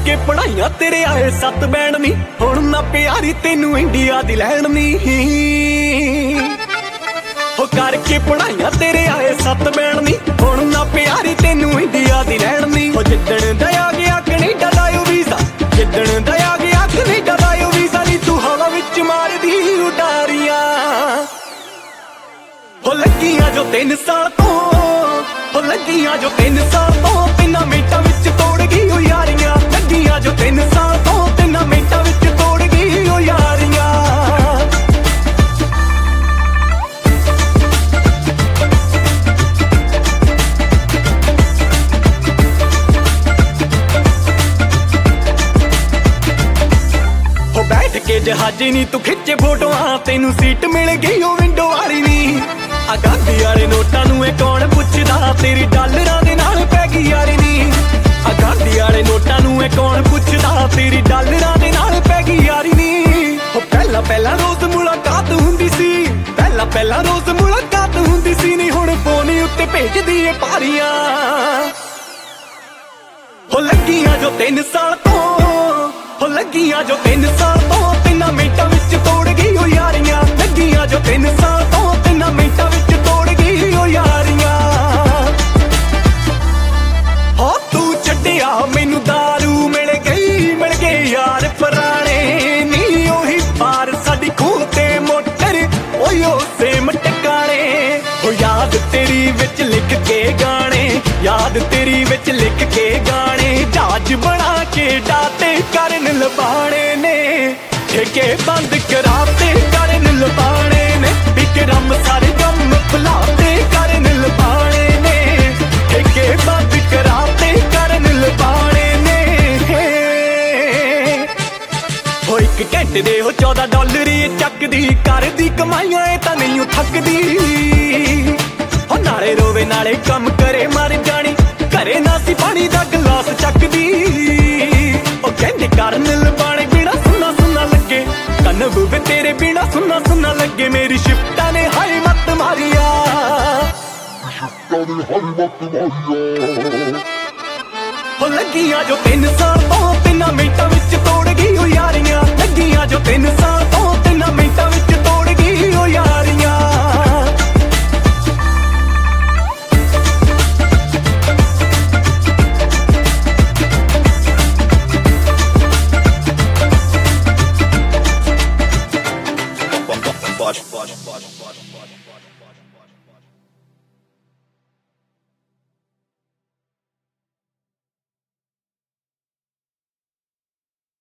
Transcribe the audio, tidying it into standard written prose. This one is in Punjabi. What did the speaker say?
ਕਰਕੇ ਪੜਾਈਆਂ ਤੇਰੇ ਆਏ 7 ਬੈਂਡ ਨੀ, ਹੁਣ ਨਾ ਪਿਆਰੀ ਤੈਨੂੰ ਇੰਡੀਆ ਦੀ ਲੈਣ ਨੀ। ਹੋ ਕਰਕੇ ਪੜਾਈਆਂ ਤੇਰੇ ਆਏ 7 ਬੈਂਡ ਨੀ, ਹੁਣ ਨਾ ਪਿਆਰੀ ਤੈਨੂੰ ਇੰਡੀਆ ਦੀ ਲੈਣ ਨੀ। ਹੋ ਜਿੱਦਣ ਦਾ ਆ ਗਿਆ ਕੈਨੇਡਾ ਦਾ ਓ ਵੀਜ਼ਾ, ਜਿੱਦਣ ਦਾ ਆ ਗਿਆ ਕੈਨੇਡਾ ਦਾ ਓ ਵੀਜ਼ਾ ਨੀ, ਤੂੰ ਹਵਾ ਵਿੱਚ ਮਾਰਦੀ ਉਡਾਰੀਆਂ। ਹੋ ਲੱਗੀਆਂ ਜੋ 3 ਸਾਲ ਤੋਂ, ਹੋ ਲੱਗੀਆਂ ਜੋ 3 ਸਾਲ ਤੋਂ, 3 ਮਿੰਟਾਂ ਵਿੱਚ ਤੋੜ ਗਈ ਓ ਯਾਰੀਆਂ। ਲੱਗੀਆਂ ਜੋ 3 ਸਾਲ ਤੋਂ, 3 ਮਿੰਟਾਂ ਵਿੱਚ ਤੋੜ ਗਈ ਓ ਯਾਰੀਆਂ। ਹੋ ਬੈਠ ਕੇ ਜਹਾਜ਼ੀ ਨੀ ਤੂੰ ਖਿੱਚੇ ਫੋਟੋਆਂ, ਤੈਨੂੰ ਸੀਟ ਮਿਲ ਗਈ ਓ ਵਿੰਡੋ ਵਾਲੀ ਨੀ। ਆ ਗਾਂਧੀ ਵਾਲੇ ਨੋਟਾਂ ਨੂੰ ਇਹ ਕੌਣ ਪੁੱਛਦਾ, ਤੇਰੀ ਡਾਲਰਾਂ ਦੇ ਨਾਲ ਪੈ ਗਈ ਯਾਰੀ ਨੀ। ਆ ਗਾਂਧੀ ਵਾਲੇ ਨੋਟਾਂ ਨੂੰ ਇਹ ਕੌਣ ਪੁੱਛਦਾ, ਤੇਰੀ ਡਾਲਰਾਂ ਦੇ ਨਾਲ ਪੈ ਗਈ ਯਾਰੀ ਨੀ। ਹੋ ਪਹਿਲਾਂ ਪਹਿਲਾਂ ਰੋਜ਼ ਮੁਲਾਕਾਤ ਹੁੰਦੀ ਸੀ, ਪਹਿਲਾਂ ਪਹਿਲਾਂ ਰੋਜ਼ ਮੁਲਾਕਾਤ ਹੁੰਦੀ ਸੀ ਨੀ, ਹੁਣ ਫੋਨ ਉੱਤੇ ਭੇਜਦੀ ਏ ਪਾਰੀਆਂ। ਹੋ ਲੱਗੀਆਂ ਜੋ 3 ਸਾਲ ਤੋਂ, ਹੋ ਲੱਗੀਆਂ ਜੋ 3 ਸਾਲ ਤੋਂ, 3 ਮਿੰਟਾਂ ਵਿੱਚ ਤੋੜ ਗਈ ਓ ਯਾਰੀਆਂ। ਲੱਗੀਆਂ ਜੋ 3 ਸਾਲ ਤੋਂ, 3 ਮਿੰਟਾਂ ਵਿੱਚ ਤੋੜ ਗਈ ਓ ਯਾਰੀਆਂ। ਹੋ ਤੂੰ ਛੱਡਿਆ ਮੈਨੂੰ ਦਾਰੂ, ਮਿਲ ਗਏ ਯਾਰ ਪੁਰਾਣੇ ਨੀ। ਉਹੀ ਪਾਰ ਸਾਡੀ ਖੂਹ ਤੇ ਮੋਟਰ, ਓਏ ਓ ਸੇਮ ਟਿਕਾਣੇ। ਹੋ ਯਾਦ ਤੇਰੀ ਵਿੱਚ ਲਿਖ ਕੇ ਗਾਣੇ, ਯਾਦ ਤੇਰੀ ਵਿੱਚ ਲਿਖ ਕੇ ਗਾਣੇ। ਜਹਾਜ਼ ਬਣਾ ਕੇ ਡਾਤੇ ਕਰਨ ਲਬਾਣੇ ਨੇ, ਠੇਕੇ ਬੰਦ ਕਰਾਤੇ ਕਰਨ ਲਬਾਣੇ ਨੇ। ਵਿਕਰਮ ਸਾਰੇ ਕੰਮ ਭੁਲਾਤੇ ਕਰਨ ਲਬਾਣੇ ਨੇ, ਠੇਕੇ ਬੰਦ ਕਰਾਤੇ ਕਰਨ ਲਬਾਣੇ ਨੇ। ਹੋ 1 ਘੰਟੇ ਦੇ ਹੋ $14 ਚੱਕਦੀ, ਕਰਦੀ ਕਮਾਈਆਂ ਇਹ ਤਾਂ ਨਹੀਂ ਥੱਕਦੀ। ਹੋ ਨਾਲੇ ਰੋਵੇ ਨਾਲੇ ਕੰਮ ਕਰੇ ਮਰ ਜਾਣੀ, ਘਰੇ ਨਾ ਸੀ ਪਾਣੀ ਦਾ ਗਲਾਸ ਚੱਕਦੀ। ਉਹ ਕਹਿੰਦੇ ਕਰਨ ਲਬਾਣੇ ਬਿਨਾ ਸੁਣਾ ਸੁਣਾ ਲੱਗੇ, ਕੰਨ ਬੂਵੇ ਤੇਰੇ ਬਿਨਾ ਸੁਣਾ ਸੁਣਾ ਲੱਗੇ। ਮੇਰੀ ਸ਼ਿਫਟਾਂ ਨੇ ਹਾਏ ਮੱਤ ਮਾਰੀਆ, ਹੋ ਲੱਗੀਆਂ ਜੋ 3 ਸਾਲ ਤੋਂ, 3 ਮਿੰਟਾਂ ਵਿੱਚ ਤੋੜ ਗਈ ਓ ਯਾਰੀਆਂ। ਲੱਗੀਆਂ ਜੋ 3 ਸਾਲ ਤੋਂ, 3 ਮਿੰਟਾਂ ਵਿੱਚ ਤੋੜ ਗਈ ਓ ਯਾਰੀਆਂ। Watch.